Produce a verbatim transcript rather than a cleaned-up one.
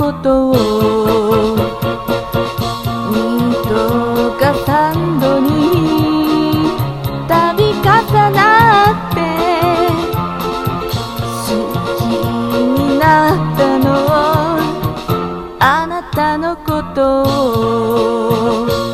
ことをにどかさんどに度重なって好きになったのあなたのことを